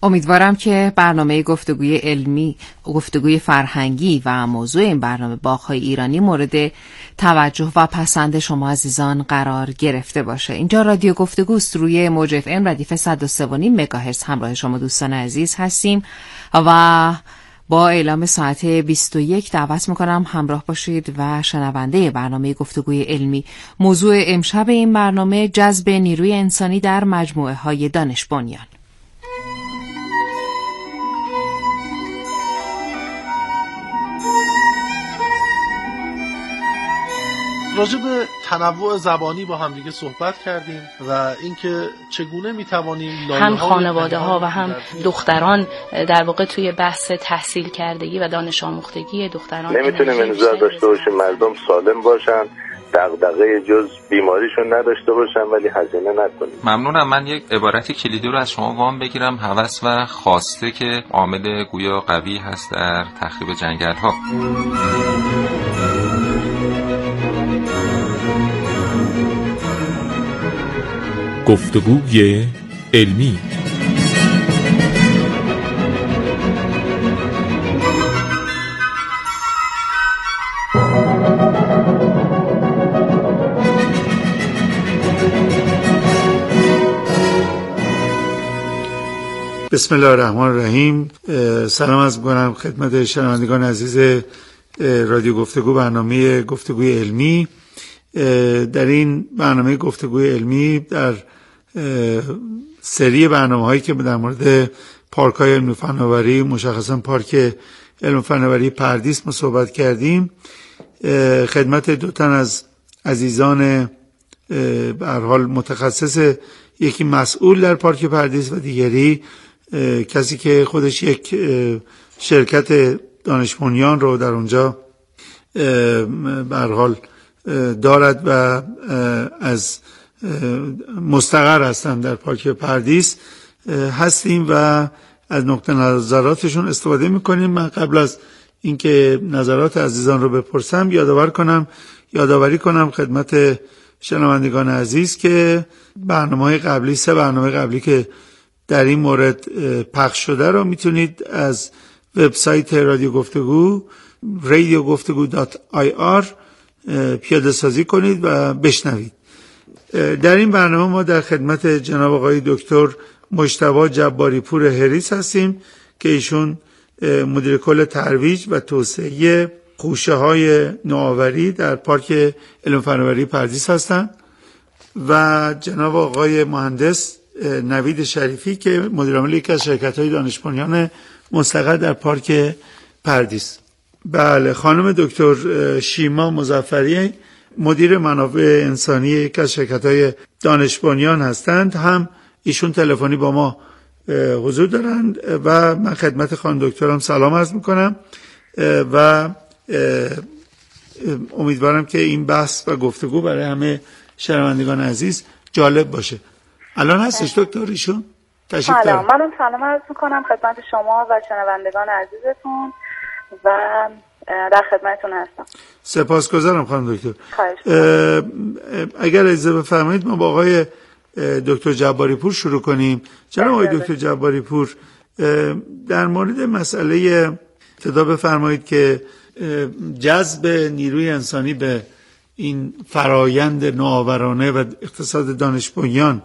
امیدوارم که برنامه گفتگوی علمی، گفتگوی فرهنگی و موضوع این برنامه باغ‌های ایرانی مورد توجه و پسند شما عزیزان قرار گرفته باشه. اینجا رادیو گفتگوست، روی موج اف ام ردیف 103.5 مگاهرتز همراه شما دوستان عزیز هستیم و با اعلام ساعت 21 دعوت میکنم همراه باشید و شنونده برنامه گفتگوی علمی. موضوع امشب این برنامه جذب نیروی انسانی در مجموعه های دانش بنیان. راجع به تنوع زبانی با هم دیگه صحبت کردیم و اینکه چگونه میتوانیم هم خانواده ها و هم دختران در واقع توی بحث تحصیل کردگی و دانش آموختگی دختران نمیتونیم انتظار داشته باشیم مردم سالم باشن، دغدغه جز بیماریشون نداشته باشن ولی هزینه نکنیم. ممنونم. من یک عبارت کلیدی رو از شما وام بگیرم. هوس و خواسته که عامل گویا قوی هست در تخریب جنگل ها. گفتگوی علمی. بسم الله الرحمن الرحیم. سلام عرض می‌کنم خدمت شنوندگان عزیز رادیو گفتگو، برنامه گفتگوی علمی. در این برنامه گفتگوی علمی در سری برنامه‌هایی که در مورد پارک‌های علم و فناوری، مشخصا پارک علم و فناوری پردیس ما صحبت کردیم، خدمت دو تن از عزیزان به هر حال متخصص، یکی مسئول در پارک پردیس و دیگری کسی که خودش یک شرکت دانش بنیان رو در اونجا به هر حال دارد و از مستقر هستن در پارک پردیس هستیم و از نقطه نظراتشون استفاده میکنیم. من قبل از اینکه نظرات عزیزان رو بپرسم یادآوری کنم خدمت شنوندگان عزیز که برنامه‌های قبلی، 3 برنامه قبلی که در این مورد پخش شده رو میتونید از وبسایت رادیو گفتگو radiogoftegu.ir پیاده سازی کنید و بشنوید. در این برنامه ما در خدمت جناب آقای دکتر مجتبی جباری پور هریس هستیم که ایشون مدیر کل ترویج و توسعه خوشه‌های نوآوری در پارک علم فناوری پردیس هستند و جناب آقای مهندس نوید شریفی که مدیر عامل یکی از شرکت‌های دانش بنیان مستقر در پارک پردیس. بله، خانم دکتر شیما مظفری مدیر منابع انسانی یکی از شرکت‌های دانش بنیان هستند، هم ایشون تلفنی با ما حضور دارند و من خدمت خانم دکترم سلام عرض می‌کنم و امیدوارم که این بحث و گفتگو برای همه شنوندگان عزیز جالب باشه. الان هستش دکتر ایشون؟ تشریف دارم. منم سلام عرض میکنم خدمت شما و شنوندگان عزیزتون و در خدمتتون هستم. سپاسگزارم خانم دکتر. اگر اجازه بفرمایید ما با آقای دکتر جباری پور شروع کنیم. جناب آقای دکتر جباری پور، در مورد مسئله ابتدا بفرمایید که جذب نیروی انسانی به این فرایند نوآورانه و اقتصاد دانش بنیان،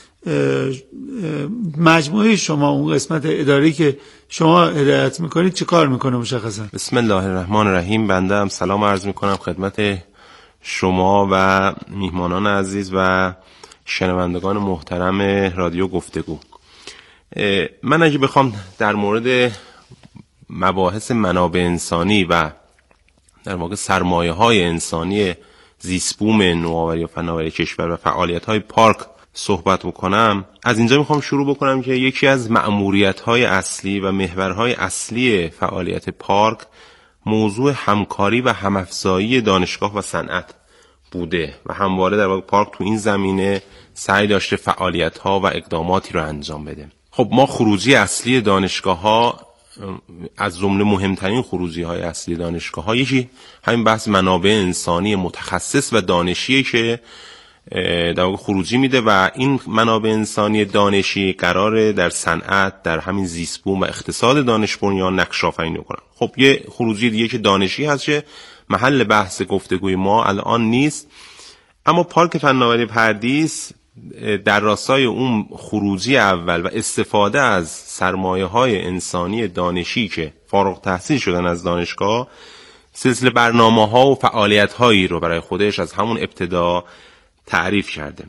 مجموعه شما، اون قسمت اداری که شما هدایت میکنید چه کار میکنه مشخصا؟ بسم الله الرحمن الرحیم. بنده هم سلام عرض میکنم خدمت شما و میهمانان عزیز و شنوندگان محترم رادیو گفتگو. من اگه بخوام در مورد مباحث منابع انسانی و در واقع سرمایه‌های انسانی زیست‌بوم نوآوری و فناوری کشور و فعالیت‌های پارک صحبت بکنم، از اینجا میخوام شروع بکنم که یکی از مأموریت‌های اصلی و محورهای اصلی فعالیت پارک موضوع همکاری و همافزایی دانشگاه و صنعت بوده و همواره در واقع پارک تو این زمینه سعی داشته فعالیت‌ها و اقداماتی رو انجام بده. خب ما خروجی اصلی دانشگاه‌ها، از جمله مهمترین خروجی‌های اصلی دانشگاه‌ها، یکی همین بحث منابع انسانی متخصص و دانشیه که در واقع خروجی میده و این منابع انسانی دانشی قراره در صنعت، در همین زیست بوم و اقتصاد دانش بنیان نقش آفرینی کنن. خب یه خروجی دیگه که دانشی هست که محل بحث گفتگوی ما الان نیست، اما پارک فناوری پردیس در راستای اون خروجی اول و استفاده از سرمایه‌های انسانی دانشی که فارغ التحصیل شدن از دانشگاه، سلسله برنامه‌ها و فعالیت‌هایی رو برای خودش از همون ابتدا تعریف کرده.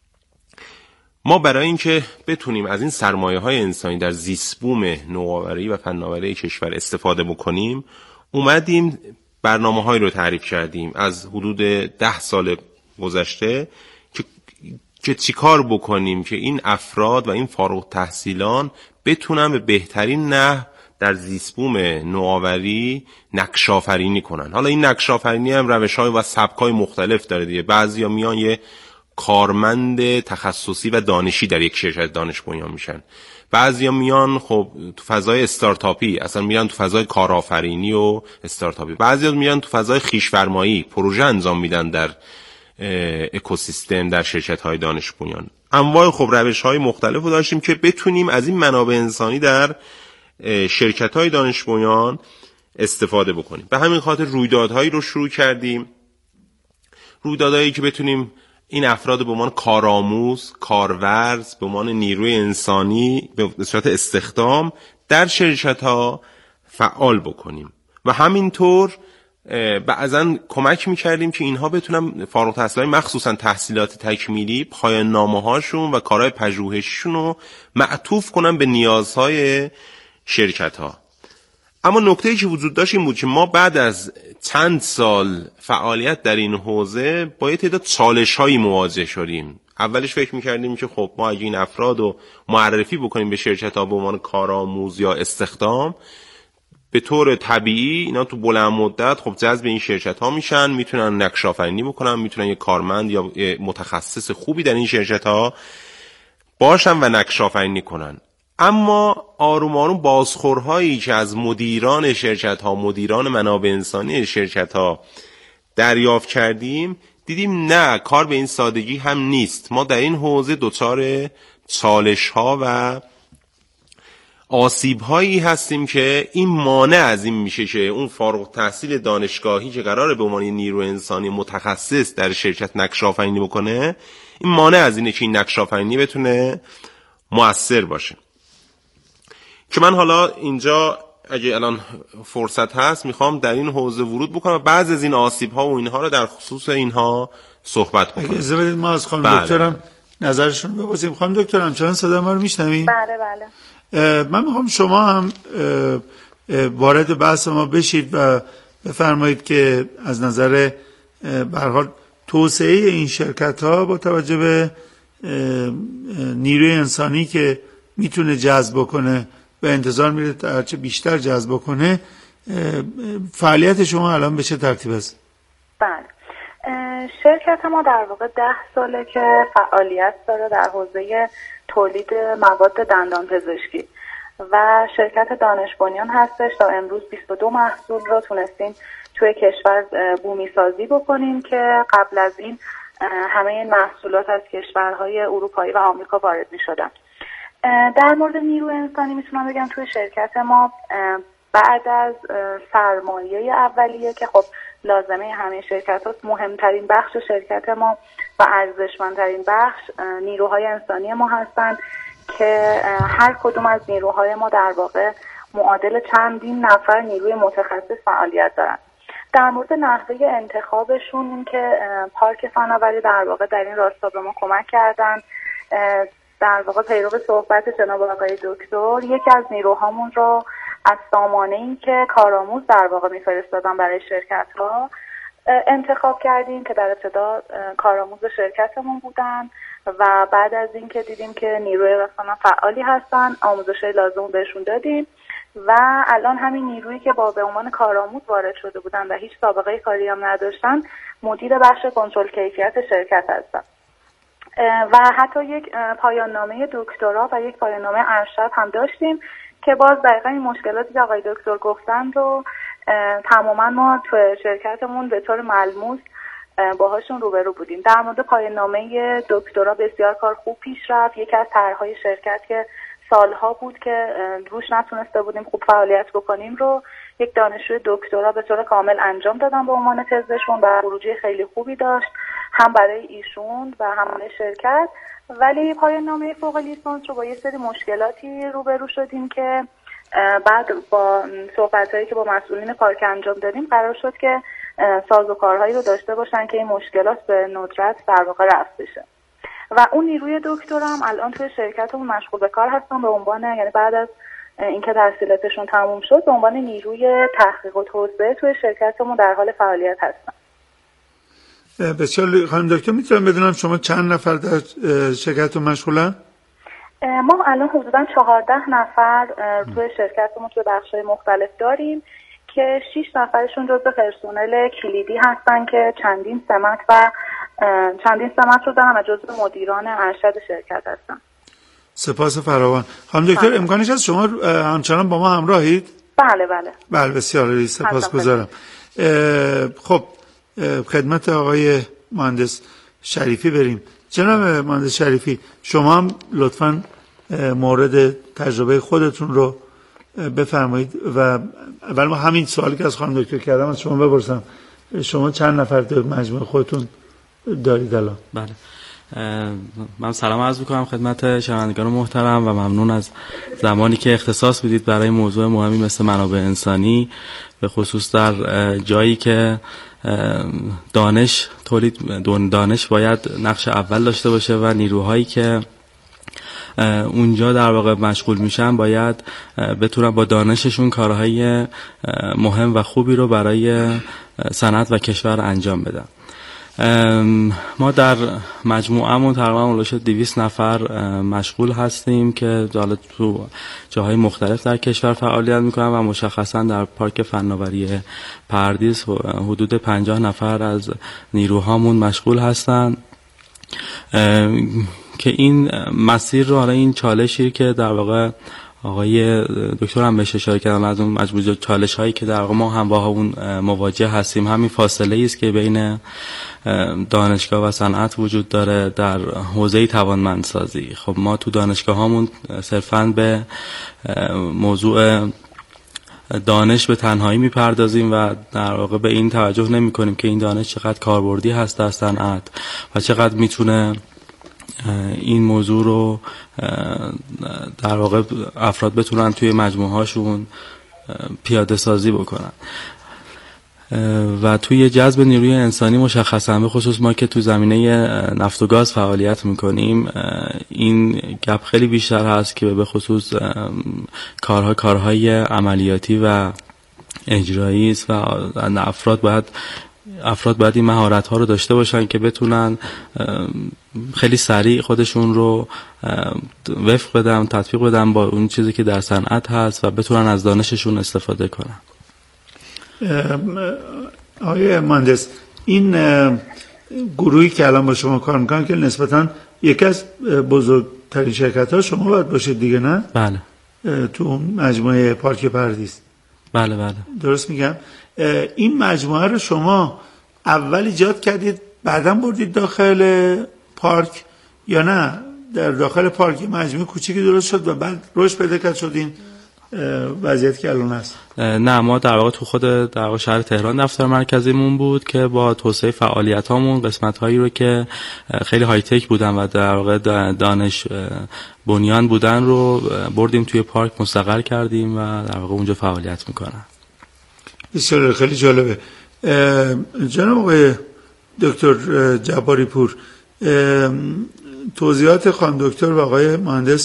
ما برای اینکه بتونیم از این سرمایه‌های انسانی در زیست بوم نوآوری و فناوری کشور استفاده بکنیم، اومدیم برنامه‌هایی رو تعریف کردیم از حدود 10 سال گذشته که چیکار بکنیم که این افراد و این فارغ التحصیلان بتونن به بهترین نحو در زیست بوم نوآوری نقش آفرینی کنن. حالا این نقش آفرینی هم روش‌های و سبک‌های مختلف داره دیگه. بعضیا میان یه کارمند تخصصی و دانشی در یک شرکت دانش بنیان میشن، بعضیا میان خب تو فضای استارتاپی، اصلا میان تو فضای کارآفرینی و استارتاپی، بعضیا میان تو فضای خویش‌فرمایی، پروژه انجام میدن در اکوسیستم در شرکت‌های دانش بنیان. انواع خب روش‌های مختلفو داشتیم که بتونیم از این منابع انسانی در شرکت‌های دانش بنیان استفاده بکنیم. به همین خاطر رویدادهایی رو شروع کردیم، رویدادهایی که بتونیم این افراد به عنوان کارآموز، کارورز، به عنوان نیروی انسانی به صورت استخدام در شرکت‌ها فعال بکنیم و همینطور بعضن کمک میکردیم که اینها بتونن فارغ التحصیلای مخصوصا تحصیلات تکمیلی پایان نامه‌هاشون و کارهای پژوهشیشون رو معطوف کنن به نیازهای شرکت‌ها. اما نکته‌ای که وجود داشت این بود که ما بعد از چند سال فعالیت در این حوزه با یه تعداد چالش‌هایی مواجه شدیم. اولش فکر می‌کردیم که خب ما اگه این افراد رو معرفی بکنیم به شرکت‌ها به عنوان کارآموز یا استخدام، به طور طبیعی اینا تو بلند مدت خب جذب این شرکت‌ها میشن، میتونن نقش آفرینی بکنن، میتونن یه کارمند یا متخصص خوبی در این شرکت‌ها باشن و نقش آفرینی کنن. اما آروم آروم بازخورهایی که از مدیران شرکت‌ها، مدیران منابع انسانی شرکت‌ها دریافت کردیم، دیدیم نه، کار به این سادگی هم نیست. ما در این حوزه دچار چالش‌ها و آسیب‌هایی هستیم که این مانع از این میشه که اون فارغ التحصیل دانشگاهی که قراره به عنوان نیرو انسانی متخصص در شرکت نقش آفرینی بکنه، این مانع از اینه که این نقش آفرینی بتونه مؤثر باشه. که من حالا اینجا اگه الان فرصت هست میخوام در این حوزه ورود بکنم و بعضی از این آسیب‌ها و اینها رو در خصوص اینها صحبت بکنم. اگه اجازه بدید ما از خانم دکترم نظرشون بپرسیم. خانم دکتر همچنان صدا ما رو میشنوید؟ بله بله. من میخوام شما هم وارد بحث ما بشید و بفرمایید که از نظر به هر حال توسعه این شرکت‌ها با توجه به نیروی انسانی که میتونه جذب کنه و انتظار میره هرچه بیشتر جذب کنه، فعالیت شما الان به چه ترتیب است؟ بله، شرکت ما در واقع 10 ساله که فعالیت داره در حوزه تولید مواد دندان پزشکی و شرکت دانش بنیان هستش. تا امروز 22 محصول رو تونستیم توی کشور بومی سازی بکنیم که قبل از این همه این محصولات از کشورهای اروپایی و آمریکا وارد می شدن. در مورد نیرو انسانی میتونم بگم توی شرکت ما بعد از سرمایه اولیه که خب لازمه همه شرکت هاست، مهمترین بخش شرکت ما و ارزشمندترین بخش نیروهای انسانی ما هستن که هر کدوم از نیروهای ما در واقع معادل چندین نفر نیروی متخصص فعالیت دارن. در مورد نحوه انتخابشون این که پارک فناوری در واقع در این راستا به ما کمک کردن. در واقع پیرو صحبت جناب آقای دکتر، یکی از نیروهامون رو از سامانه‌ای که کارآموز در واقع می‌فرستادن برای شرکت‌ها انتخاب کردیم که در ابتدا کارآموز شرکتمون بودن و بعد از این که دیدیم که نیروی مثلا فعالی هستن، آموزش‌های لازم بهشون دادیم و الان همین نیرویی که به عنوان کارآموز وارد شده بودن و هیچ سابقه کاری هم نداشتن، مدیر بخش کنترل کیفیت شرکت هستن و حتی یک پایان نامه دکترا و یک پایان نامه ارشد هم داشتیم که باز دقیقا این مشکلاتی که آقای دکتر گفتن رو تماما ما تو شرکتمون به طور ملموس باهاشون روبرو بودیم. در مورد پایان نامه دکترا بسیار کار خوب پیش رفت. یکی از طرح‌های شرکت که سالها بود که روش نتونسته بودیم خوب فعالیت بکنیم رو یک دانشجوی دکترا به طور کامل انجام دادن به عنوان تزشون و خروجی خیلی خوبی داشت، هم برای ایشون و هم برای شرکت. ولی پایان نامه فوق لیسانس رو با یه سری مشکلاتی روبرو شدیم که بعد با صحبت‌هایی که با مسئولین پارک انجام دادیم قرار شد که سازوکارهایی رو داشته باشن که این مشکلات به ندرت در واقع رفع بشه. و اون نیروی دکترا هم الان توی شرکتمون مشغول به کار هستن به عنوان، یعنی بعد از اینکه تحصیلاتشون تموم شد، به عنوان نیروی تحقیق و توسعه توی شرکتمون در حال فعالیت هستن. بسیار. خانم دکتر میتونم بدونم شما چند نفر در شرکتتون مشغولن؟ ما الان حدوداً 14 نفر توی شرکتمون توی بخش‌های مختلف داریم که 6 نفرشون جزو پرسنل کلیدی هستن که چندین سمت رو دارن و جزو مدیران ارشد شرکت هستن. سپاس فراوان. خانم دکتر امکانش هست شما همچنان با ما همراهید؟ بله. بسیار سپاسگزارم. خب خدمت آقای مهندس شریفی بریم. جناب مهندس شریفی، شما هم لطفاً مورد تجربه خودتون رو بفرمایید و اول ما همین سوالی که از خانم دکتر کردم از شما بپرسم. شما چند نفر در مجموعه خودتون دارید الان؟ بله، من سلام عرض می‌کنم خدمت شنوندگان محترم و ممنون از زمانی که اختصاص بدید برای موضوع مهمی مثل منابع انسانی، به خصوص در جایی که دانش باید نقش اول داشته باشه و نیروهایی که اونجا در واقع مشغول میشن باید بتونن با دانششون کارهای مهم و خوبی رو برای صنعت و کشور انجام بدن. ما در مجموعه‌مون تقریبا اولش 200 نفر مشغول هستیم که تو جاهای مختلف در کشور فعالیت میکنن و مشخصا در پارک فناوری پردیس حدود 50 نفر از نیروهامون مشغول هستن که این مسیر رو، حالا این چالشی که در واقع آقای دکتر هم بهش اشاره کردن، از اون مجموعه چالش هایی که در واقع ما هم با اون مواجه هستیم، همین فاصله است که بین دانشگاه و صنعت وجود داره در حوزه توانمندسازی. خب ما تو دانشگاه هامون صرفاً به موضوع دانش به تنهایی میپردازیم و در واقع به این توجه نمی کنیم که این دانش چقدر کاربردی هست در صنعت و چقدر میتونه این موضوع رو در واقع افراد بتونن توی مجموعه هاشون پیاده سازی بکنن. و توی جذب نیروی انسانی مشخصا به خصوص ما که تو زمینه نفت و گاز فعالیت میکنیم، این گپ خیلی بیشتر هست که به خصوص کارهای عملیاتی و اجرایی است و افراد باید این مهارت ها رو داشته باشن که بتونن خیلی سریع خودشون رو وفق بدن، تطبیق بدن با اون چیزی که در صنعت هست و بتونن از دانششون استفاده کنن. آقای مهندس، این گروهی که الان با شما کار میکنن که نسبتاً یکی از بزرگترین شرکت ها شما باید باشید دیگه، نه؟ بله. تو مجموعه پارک پردیس. بله. درست میگم؟ این مجموعه رو شما اول ایجاد کردید بعداً بردید داخل پارک یا نه در داخل پارک مجموعه کوچیکی درست شد و بعد رشد پیدا کرد شد این وضعیت که الان هست؟ نه، ما در واقع تو خود در واقع شهر تهران دفتر مرکزیمون بود که با توسعه فعالیتامون قسمت‌هایی رو که خیلی های تک بودن و در واقع دانش بنیان بودن رو بردیم توی پارک مستقر کردیم و در واقع اونجا فعالیت میکنن. بسیار خیلی جالبه. جناب آقای دکتر جباری پور، توضیحات خانم دکتر و آقای مهندس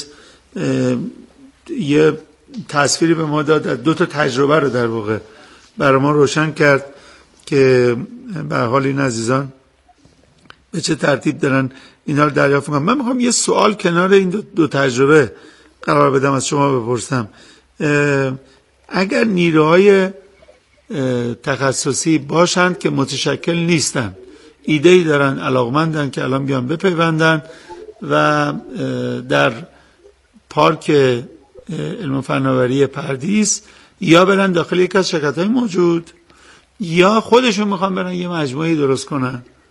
یه تصویری به ما داد، دو تا تجربه رو در واقع برای ما روشن کرد که به حال این عزیزان به چه ترتیب دارن اینا رو دریافت میکنن. من میخوام یه سوال کنار این دو تجربه قرار بدم، از شما بپرسم. اگر نیروهای تخصصی باشند که متشکل نیستن، ایده‌ای دارن، علاقمندن که الان بیان بپیوندن و در پارک علم و فناوری پردیس یا برن داخل یک از شرکت‌های موجود یا خودشون میخوان برن یه مجموعه درست کنن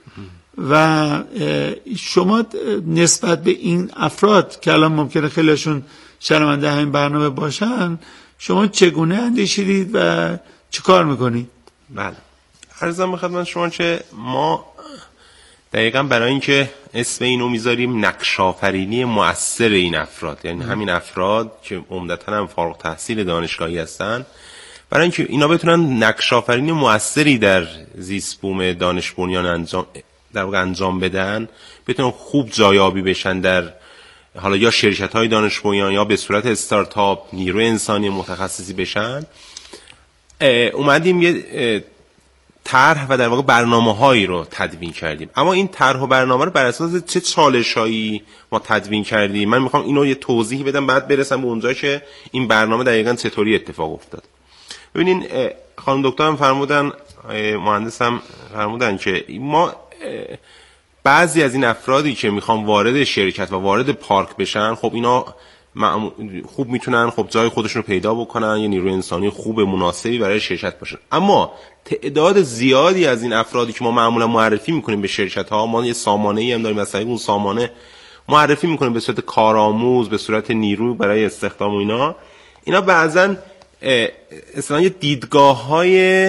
و شما نسبت به این افراد که الان ممکنه خیلیشون شنونده همین برنامه باشن، شما چگونه اندیشیدید و چه کار میکنید؟ بله، عرضم به خدمت شما که ما دقیقا برای اینکه اسم اینو میذاریم نقش‌آفرینی مؤثر این افراد، یعنی همین افراد که عمدتاً هم فارغ التحصیل دانشگاهی هستن، برای اینکه اینا بتونن نقش‌آفرینی مؤثری در زیست بوم دانش بنیان انجام بدن، بتونن خوب جایابی بشن در حالا یا شرکت‌های دانش بنیان یا به صورت استارتاپ نیروی انسانی متخصصی بشن، اومدیم یه طرح و در واقع برنامه‌هایی رو تدوین کردیم. اما این طرح و برنامه رو بر اساس چه چالش‌هایی ما تدوین کردیم؟ من میخوام اینو یه توضیح بدم بعد برسم به اونجا که این برنامه دقیقاً چطوری اتفاق افتاد. ببینین خانم دکترم فرمودن، مهندسم فرمودن که ما بعضی از این افرادی که میخوان وارد شرکت و وارد پارک بشن، خب اینا خوب میتونن خب جای خودشون رو پیدا بکنن، یه نیروی انسانی خوب مناسبی برای شرکت باشن. اما تعداد زیادی از این افرادی که ما معمولا معرفی میکنیم به شرکت ها، ما یه سامانه‌ای هم داریم، مثلا اون سامانه معرفی میکنیم به صورت کارآموز، به صورت نیرو برای استخدام و اینا بعضن اصلا یه دیدگاه‌های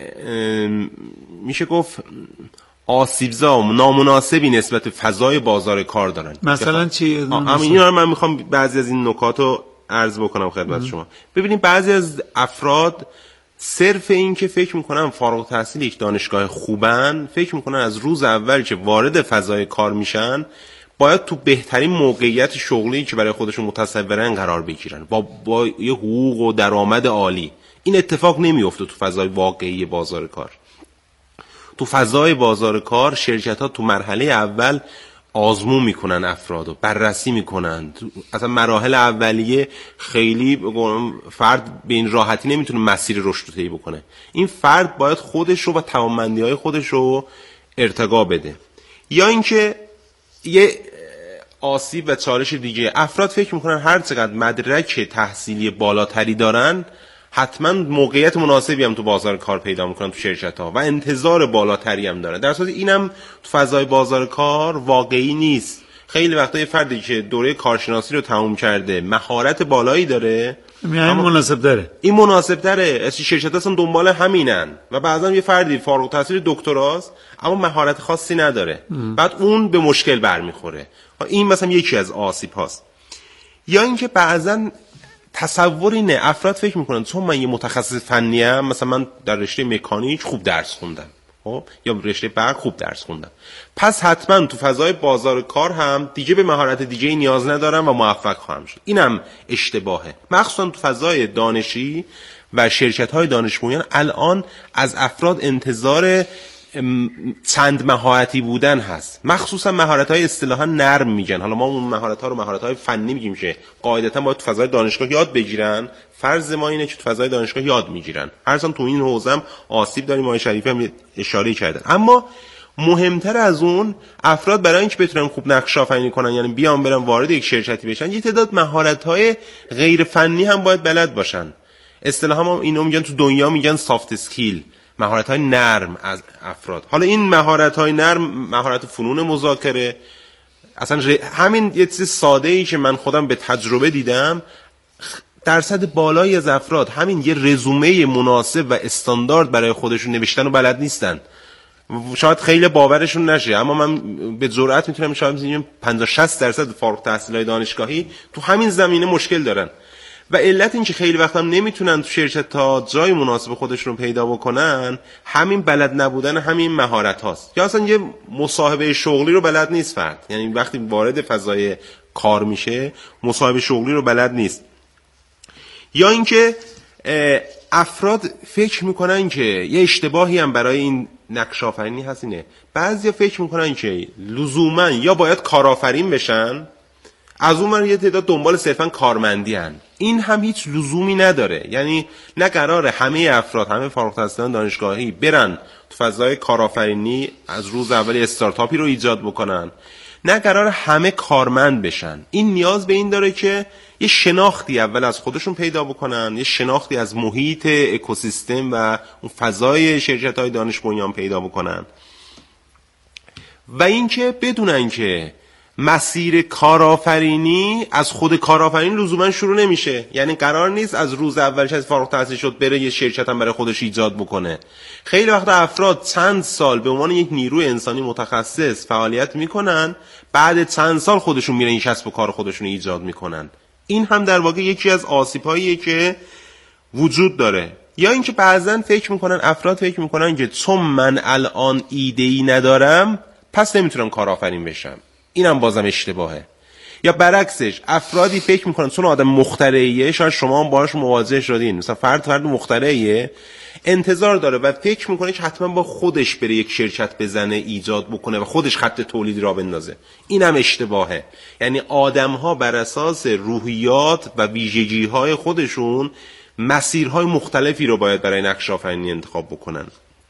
میشه گفت آسیبزا و نامناسبی نسبت به فضای بازار کار دارن. مثلا چی؟ اینا رو من میخوام بعضی از این نکات رو عرض بکنم خدمت شما. ببینید بعضی از افراد صرف این که فکر میکنن فارغ التحصیل یک دانشگاه خوبن، فکر میکنن از روز اول که وارد فضای کار میشن باید تو بهترین موقعیت شغلی که برای خودشون متصورن قرار بگیرن، با یه حقوق و درآمد عالی. این اتفاق نمیفته تو فضای واقعی بازار کار. تو فضای بازار کار شرکت‌ها تو مرحله اول آزمون میکنن افرادو، بررسی میکنن. اصلا مراحل اولیه خیلی فرد به این راحتی نمیتونه مسیر رشد رو طی بکنه. این فرد باید خودش رو و توانمندی‌های خودش رو ارتقا بده. یا اینکه یه آسیب و چالش دیگه، افراد فکر میکنن هر چقدر مدرک تحصیلی بالاتری دارن حتما موقعیت مناسبی هم تو بازار کار پیدا میکنن تو شرکت ها و انتظار بالاتری هم دارن، در صورتی اینم تو فضای بازار کار واقعی نیست. خیلی وقتا یه فردی که دوره کارشناسی رو تموم کرده، مهارت بالایی داره، این مناسب داره، این مناسب تره، از شرکت ها دنبال همینن. و بعضا یه فردی فارغ التحصیل دکتراست اما مهارت خاصی نداره، بعد اون به مشکل برمیخوره. این مثلا یکی از آسیب هاست. یا اینکه بعضا تصور اینه افراد فکر میکنن چون من یه متخصص فنی ام، مثلا من در رشته مکانیک خوب درس خوندم یا رشته برق خوب درس خوندم، پس حتما تو فضای بازار کار هم دیگه به مهارت دیگه نیاز ندارم و موفق خواهم شد. اینم اشتباهه. مخصوصا تو فضای دانشی و شرکت‌های دانش بنیان الان از افراد انتظار چند مهارتی بودن هست، مخصوصا مهارت‌های اصطلاحاً نرم میگن. حالا ما اون مهارت‌ها رو مهارت‌های فنی میگیم که قاعدتاً باید تو فضای دانشگاه یاد بگیرن. فرض ما اینه که تو فضای دانشگاه یاد میگیرن. هرچند تو این حوزه هم آسیب داریم، آقای شریفی هم اشاره کردن. اما مهمتر از اون، افراد برای اینکه بتونن خوب نقش آفرینی کنن، یعنی بیان برن وارد یک شرکتی بشن، یه تعداد مهارت‌های غیر فنی هم باید بلد باشن. اصطلاحاً ما اینو میگن تو دنیا میگن سافت اسکیل، مهارت‌های نرم از افراد. حالا این مهارت‌های نرم، مهارت فنون مذاکره، اصلا همین یه چیز ساده‌ای که من خودم به تجربه دیدم، درصد بالایی از افراد همین یه رزومه مناسب و استاندارد برای خودشون نوشتن و بلد نیستن. شاید خیلی باورشون نشه، اما من به جرئت میتونم شاید بگم 50-60% فارغ التحصیلای دانشگاهی تو همین زمینه مشکل دارن. و علت این که خیلی وقتا هم نمیتونن تو شرکت تا جای مناسب خودشون رو پیدا بکنن، همین بلد نبودن همین مهارت هاست. یا اصلا یه مصاحبه شغلی رو بلد نیست فرد، یعنی وقتی وارد فضای کار میشه مصاحبه شغلی رو بلد نیست. یا اینکه افراد فکر میکنن که یه اشتباهی هم برای این نقش آفرینی هست اینه، بعضیا فکر میکنن که لزوما یا باید کارآفرین بشن، از اون من یه تعداد دنبال صرفا کارمندی هن. این هم هیچ لزومی نداره. یعنی نه قراره همه افراد، همه فارغ التحصیلان دانشگاهی برن تو فضای کارآفرینی از روز اول استارتاپی رو ایجاد بکنن، نه قراره همه کارمند بشن. این نیاز به این داره که یه شناختی اول از خودشون پیدا بکنن، یه شناختی از محیط اکوسیستم و اون فضای شرکت‌های دانش بنیان پیدا بکنن و اینکه بدونن که مسیر کارآفرینی از خود کارآفرین لزوما شروع نمیشه. یعنی قرار نیست از روز اولش از فارغ التحصیل شد بره یه شرکت هم برای خودش ایجاد بکنه. خیلی وقت افراد چند سال به عنوان یک نیروی انسانی متخصص فعالیت میکنن، بعد چند سال خودشون میرن این کسب و کار خودشون ایجاد میکنن. این هم در واقع یکی از آسیب‌هاییه که وجود داره. یا اینکه بعضن افراد فکر میکنن که چون من الان ایده‌ای ندارم پس نمیتونم کارآفرین بشم. اینم بازم اشتباهه. یا برعکسش افرادی فکر میکنن چون آدم مخترعیه، شاید شما هم باهاش مواجه شدین، مثلا فرد مخترعیه، انتظار داره و فکر میکنه که حتما با خودش بره یک شرکت بزنه، ایجاد بکنه و خودش خط تولید را بندازه. اینم اشتباهه. یعنی آدم‌ها بر اساس روحیات و ویژگی‌های خودشون مسیرهای مختلفی رو باید برای نقش آفرینی انتخاب بکنن.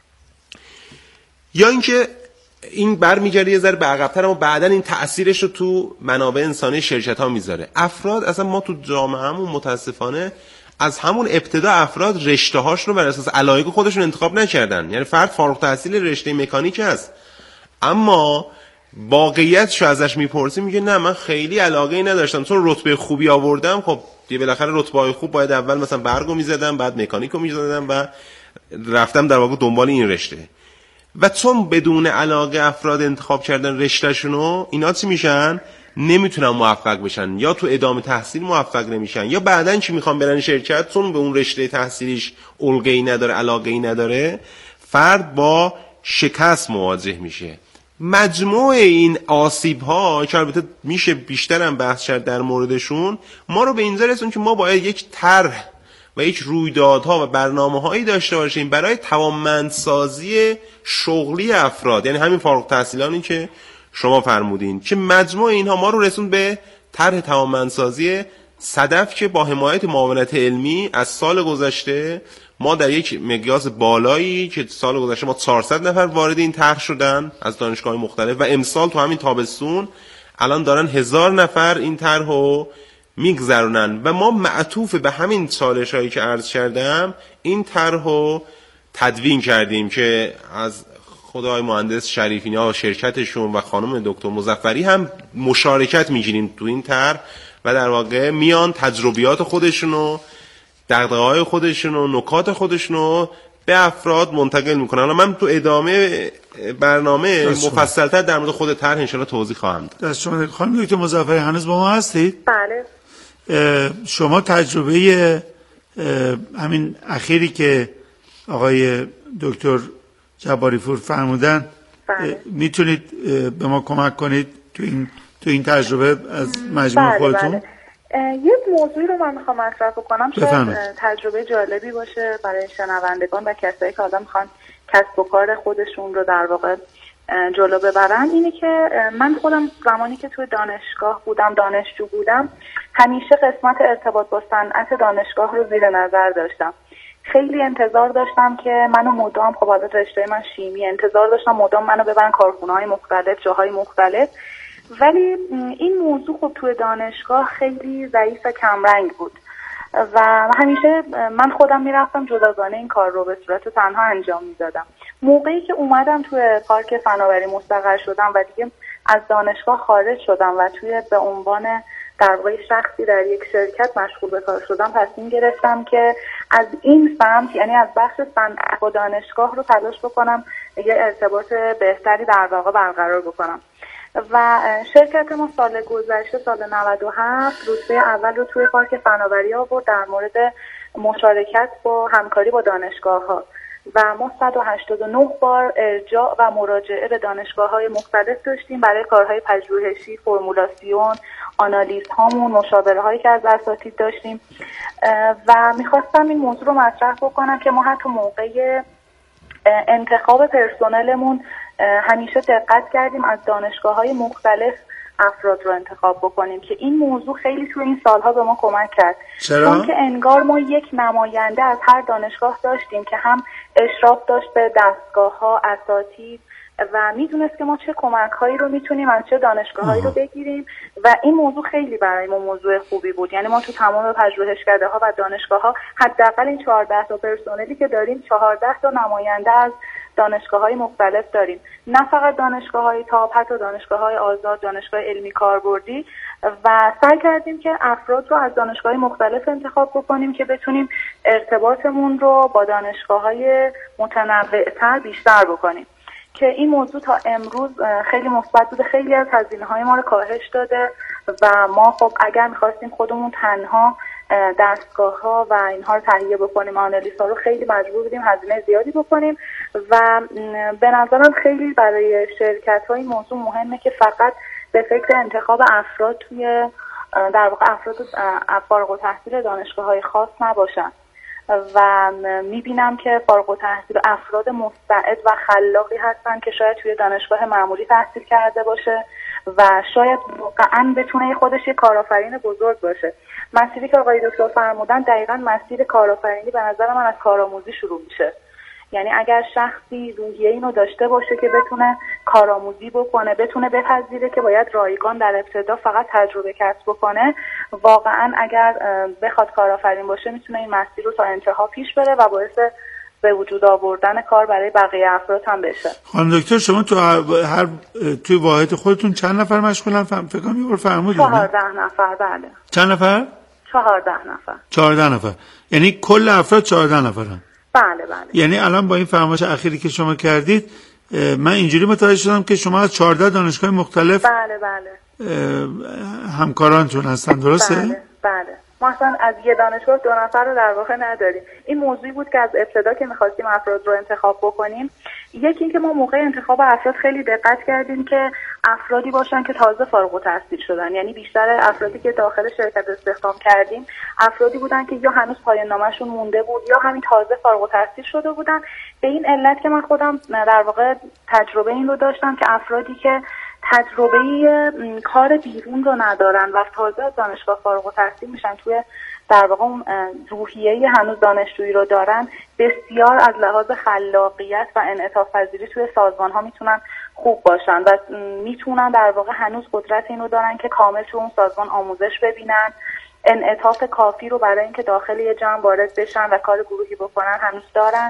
یا اینکه این برمیگرده یه ذره به عقب‌تر، اما بعدن این تأثیرش رو تو منابع انسانی شرکت‌ها میذاره. افراد اصلا ما تو جامعهمون متاسفانه از همون ابتدا افراد رشته‌هاشون رو بر اساس علایق خودشون انتخاب نکردن. یعنی فرد فارغ التحصیل رشته مکانیک هست، اما واقعیتشو ازش میپرسی میگه نه من خیلی علاقه‌ای نداشتم، چون رتبه خوبی آوردم. خب دیگه بالاخره رتبه‌های خوب باید اول مثلا برگو میزدم، بعد مکانیکو میزدم و رفتم در واقع دنبال این رشته. و چون بدون علاقه افراد انتخاب کردن رشتهشونو، اینا چی میشن؟ نمیتونن موفق بشن، یا تو ادامه تحصیل موفق نمیشن، یا بعدن چی میخوان برن شرکت، چون به اون رشته تحصیلیش الگویی نداره، علاقه‌ای نداره، فرد با شکست مواجه میشه. مجموع این آسیب‌ها که البته میشه بیشتر هم بحث کرد در موردشون، ما رو به اینجا رسون که ما باید یک طرح و یک رویدادها و برنامه‌هایی داشته باشیم برای توانمندسازی شغلی افراد، یعنی همین فارغ التحصیلانی که شما فرمودین، که مجموع اینها ما رو رسون به طرح توانمندسازی صدف که با حمایت معاونت علمی از سال گذشته ما در یک مقیاس بالایی که سال گذشته ما 400 نفر وارد این طرح شدن از دانشگاه‌های مختلف و امسال تو همین تابستون الان دارن 1000 نفر این طرح رو میگذرونن و ما معطوف به همین چالش‌هایی که عرض کردم این طرح رو تدوین کردیم که از خدای مهندس شریفی‌نیا و شرکتشون و خانم دکتر مظفری هم مشارکت می‌گیریم تو این طرح و در واقع میان تجربیات خودشونو، دغدغه‌های خودشونو، نکات خودشونو به افراد منتقل میکنن. من تو ادامه برنامه مفصل‌تر در مورد خود طرح ان شاءالله توضیح خواهم داد. دست شما. خانم دکتر مظفری هنوز با ما هستید؟ بله. شما تجربه همین اخیری که آقای دکتر جباری پور فرمودن میتونید به ما کمک کنید تو این تجربه از مجموع خودتون؟ بله. یک موضوعی رو من میخوام مطرح کنم، شاید تجربه جالبی باشه برای شنوندگان و کسایی که آدم میخوان کسب و کار خودشون رو در واقع جلو ببرن. اینه که من خودم زمانی که توی دانشگاه بودم، دانشجو بودم، همیشه قسمت ارتباط با صنعت دانشگاه رو زیر نظر داشتم. خیلی انتظار داشتم که منو مدام، خب حالت رشته من شیمی، انتظار داشتم مدام منو ببرن کارخونه‌های مختلف، جاهای مختلف. ولی این موضوع خب توی دانشگاه خیلی ضعیف و کمرنگ بود و همیشه من خودم میرفتم جداگانه این کار رو به صورت تنها انجام میدادم. موقعی که اومدم توی پارک فناوری مستقر شدم و دیگه از دانشگاه خارج شدم و توی به عنوان در واقع شخصی در یک شرکت مشغول به کار شدم، تصمیم گرفتم که از این سمت، یعنی از بخش صنعت با دانشگاه رو تلاش بکنم یه ارتباط بهتری در واقع برقرار بکنم. و شرکت ما سال گذشته، سال 97، رتبه اول رو توی پارک فناوری آورد در مورد مشارکت با همکاری با دانشگاه‌ها و ما 189 بار ارجاع و مراجعه به دانشگاه‌های مختلف داشتیم برای کارهای پژوهشی، فرمولاسیون، آنالیز هامون، مشاوره هایی که از اساتید داشتیم و میخواستم این موضوع رو مطرح بکنم که ما حتی موقع انتخاب پرسنلمون همیشه دقت کردیم از دانشگاه‌های مختلف افراد رو انتخاب بکنیم که این موضوع خیلی توی این سالها به ما کمک کرد. چون که انگار ما یک نماینده از هر دانشگاه داشتیم که هم اشراف داشت به دستگاه‌ها، اساتید و میدونست که ما چه کمک‌هایی رو میتونیم از چه دانشگاه‌هایی رو بگیریم و این موضوع خیلی برای ما موضوع خوبی بود. یعنی ما تو تمام پژوهشکده‌ها و دانشگاه‌ها حداقل این 14 تا پرسنلی که داریم 14 تا نماینده از دانشگاه‌های مختلف داریم، نه فقط دانشگاه‌های تاپ، حتی دانشگاه‌های آزاد، دانشگاه علمی کاربردی، و سعی کردیم که افراد رو از دانشگاه‌های مختلف انتخاب بکنیم که بتونیم ارتباطمون رو با دانشگاه‌های متنوع‌تر بیشتر بکنیم که این موضوع تا امروز خیلی مثبت بوده، خیلی از هزینه‌های ما رو کاهش داده و ما خب اگر می‌خواستیم خودمون تنها دستگاه‌ها و اینها رو تهیه بکنیم، آنالیزها رو خیلی مجبور بودیم هزینه زیادی بکنیم و به نظرم خیلی برای شرکت‌ها این موضوع مهمه که فقط به فکر انتخاب افراد توی در واقع افراد فارغ التحصیل دانشگاه‌های خاص نباشن و میبینم که فارغ التحصیل افراد مستعد و خلاقی هستن که شاید توی دانشگاه معمولی تحصیل کرده باشه و شاید واقعا بتونه خودش یه کارآفرین بزرگ باشه. مسیری که آقای دکتر فرمودن دقیقاً مسیر کارآفرینی به نظر من از کارآموزی شروع میشه. یعنی اگر شخصی روحیه اینو داشته باشه که بتونه کارآموزی بکنه، بتونه بپذیره که باید رایگان در ابتدا فقط تجربه کسب بکنه، واقعا اگر بخواد کارآفرین باشه میتونه این مسیر رو تا انتها پیش بره و باعث به وجود آوردن کار برای بقیه افراد هم بشه. خانم دکتر شما توی واحد خودتون چند نفر مشغولن؟ فکر کنم یه بار فرمودید 14 نفر. بله. چند نفر؟ 14 نفر. 14 نفر. یعنی کل افراد 14 نفرن. بله. یعنی الان با این فرمایش اخیری که شما کردید من اینجوری متوجه شدم که شما از 14 دانشگاه مختلف بله همکارانتون هستن، درسته؟ بله. ما اصلا از یه دانشگاه 2 نفر رو در واقع نداریم. این موضوعی بود که از ابتدا که می‌خواستیم افراد رو انتخاب بکنیم، یکی این که ما موقع انتخاب افراد خیلی دقت کردیم که افرادی باشن که تازه فارغ التحصیل شدن. یعنی بیشتر افرادی که داخل شرکت استخدام کردیم افرادی بودن که یا هنوز پایان نامه‌شون مونده بود یا همین تازه فارغ التحصیل شده بودن. به این علت که من خودم در واقع تجربه این رو داشتم که افرادی که تجربه کار بیرون رو ندارن و تازه از دانشگاه فارغ التحصیل میشن، توی در واقع اون روحیه هنوز دانشجویی رو دارن، بسیار از لحاظ خلاقیت و انعطاف پذیری توی سازمان ها میتونن خوب باشن و میتونن در واقع هنوز قدرت اینو دارن که کامل تو اون سازمان آموزش ببینن، انعطاف کافی رو برای اینکه داخل یه جمع وارد بشن و کار گروهی بکنن هنوز دارن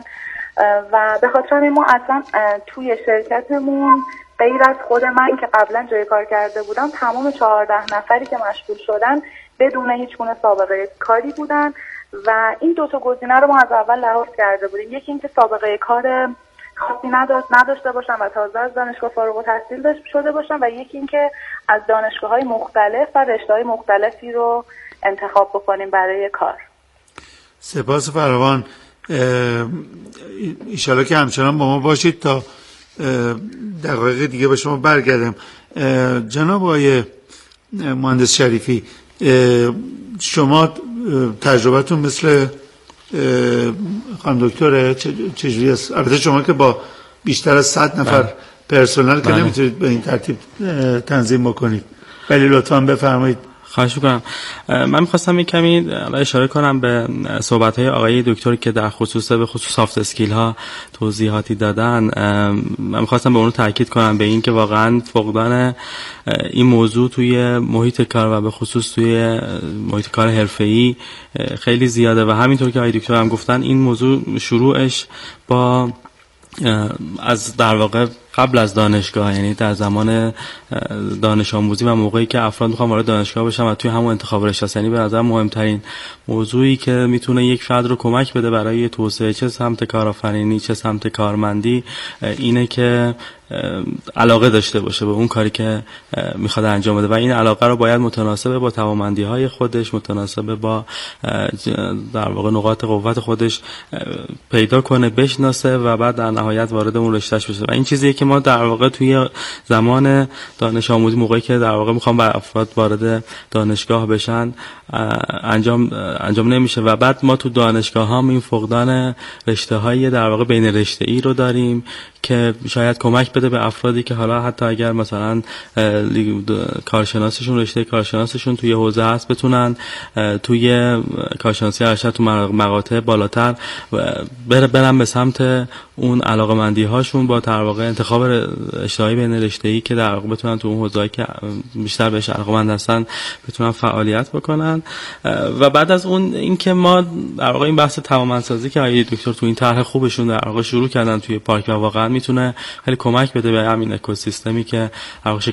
و به خاطر ما اصلا توی شرکتمون غیر از خود من که قبلا جای کار کرده بودم، تمام 14 نفری که مشغول شدن بدون هیچ گونه سابقه کاری بودن و این دو تا گزینه رو ما از اول لحاظ کرده بودیم. یکی اینکه سابقه کار خاصی نداشته باشن و تازه از دانشگاه فارغ التحصیل شده باشن و یکی اینکه از دانشگاه‌های مختلف و رشته‌های مختلفی رو انتخاب بکنیم برای کار. سپاس فراوان. ایشالا که همچنان با ما باشید تا دقایق دیگه به شما برگردم. جناب آقای مهندس شریفی، شما تجربتون مثل خانم دکتر چجوری است؟ البته شما که با بیشتر از 100 نفر پرسنل که نمیتونید به این ترتیب تنظیم بکنید، ولی لطفاً بفرمایید. خواهش می‌کنم. من می‌خواستم یک کمی اشاره کنم به صحبت‌های آقای دکتر که در خصوص سافت اسکیل ها توضیحاتی دادن. من می‌خواستم به اون تاکید کنم به این که واقعاً فقدان این موضوع توی محیط کار و به خصوص توی محیط کار حرفه‌ای خیلی زیاده و همینطور که آقای دکتر هم گفتن این موضوع شروعش با از در واقع قبل از دانشگاه، یعنی در زمان دانش آموزی و موقعی که افراد میخوان وارد دانشگاه بشن و توی همون انتخاب رشته، یعنی به نظر مهمترین موضوعی که میتونه یک فرد رو کمک بده برای توسعه چه سمت کارآفرینی چه سمت کارمندی اینه که علاقه داشته باشه به اون کاری که میخواد انجام بده و این علاقه رو باید متناسب با توانمندی‌های خودش، متناسب با در واقع نقاط قوت خودش پیدا کنه، بشناسه و بعد در نهایت وارد اون رشتهش بشه. و این چیزیه که ما در واقع توی زمان دانش آموزی موقعی که در واقع میخوام بر افراد وارد دانشگاه بشن انجام نمیشه و بعد ما تو دانشگاه هم این فقدان رشته‌های در واقع بین رشته‌ای رو داریم که شاید کمک بده به افرادی که حالا حتی اگر مثلا کارشناسیشون رشته کارشناسیشون توی حوزه هست بتونن توی کارشناسی ارشد تو مقاطع بالاتر برن به سمت اون علاقمندی هاشون با در واقع انتخاب انتخاب اشتراکی بین رشته‌ای که در واقع بتونن تو اون حوزه‌ای که بیشتر بهش علاقه‌مند هستن بتونن فعالیت بکنن. و بعد از اون اینکه ما در واقع این بحث توانمندسازی که آقای دکتر تو این طرح خوبشون در واقع شروع کردن توی پارک و واقعا میتونه خیلی کمک بده به همین اکوسیستمی که در واقع